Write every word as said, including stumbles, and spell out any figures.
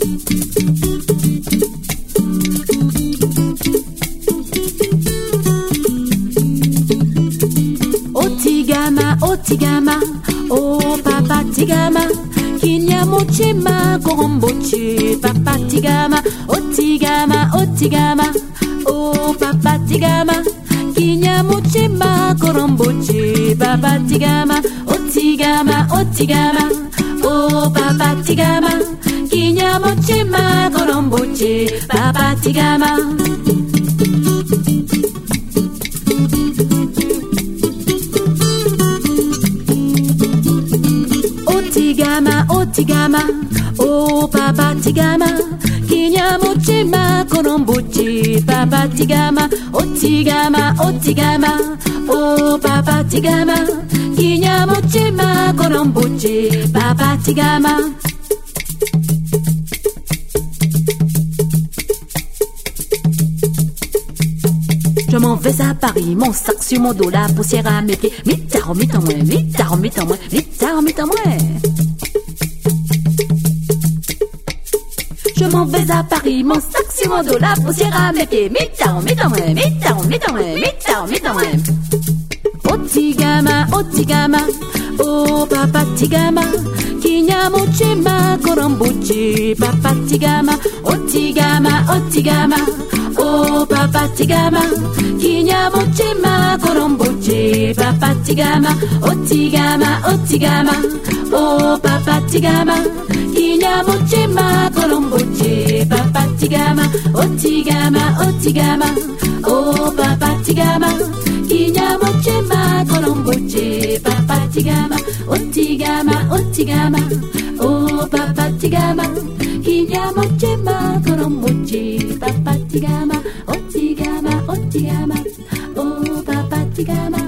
Otigama, otigama, oh papa tigama, kinyamuchima korombochi, papa tigama, otigama, otigama, oh papa tigama, kinyamuchima korombochi, papa tigama, otigama, otigama, oh papa tigama, kinyamuchima korombochi, papa tigama. Otigama, otigama, oh papa tigama, kinyamuchima korombochi, papa tigama, otigama, otigama, oh papa tigama, kinyamuchima korombochi, papa tigama. Je m'en vais à Paris, mon sac sur mon dos, la poussière à mes pieds. Mitard, mit en moins, mitard, mit en moins, mitard, mit en moins. Je m'en vais à Paris, mon sac sur mon dos, la poussière à mes pieds. Mitard, mit en moins, mitard, mit en moins, mitard, mit en moins. Otigama, otigama, oh papa tigama, kinyamuchima korombochi, papa tigama, otigama, otigama. Oh papa tigama, kinyamuchima korombochi, papa tigama, otigama, otigama. Oh papa tigama, kinyamuchima korombochi, papa tigama, otigama, otigama. Oh papa tigama, kinyamuchima korombochi, papa tigama, otigama, otigama. Oh papa tigama, kinyamuchima korombochi, papa tigama, otigama, otigama. Oh papa tigama.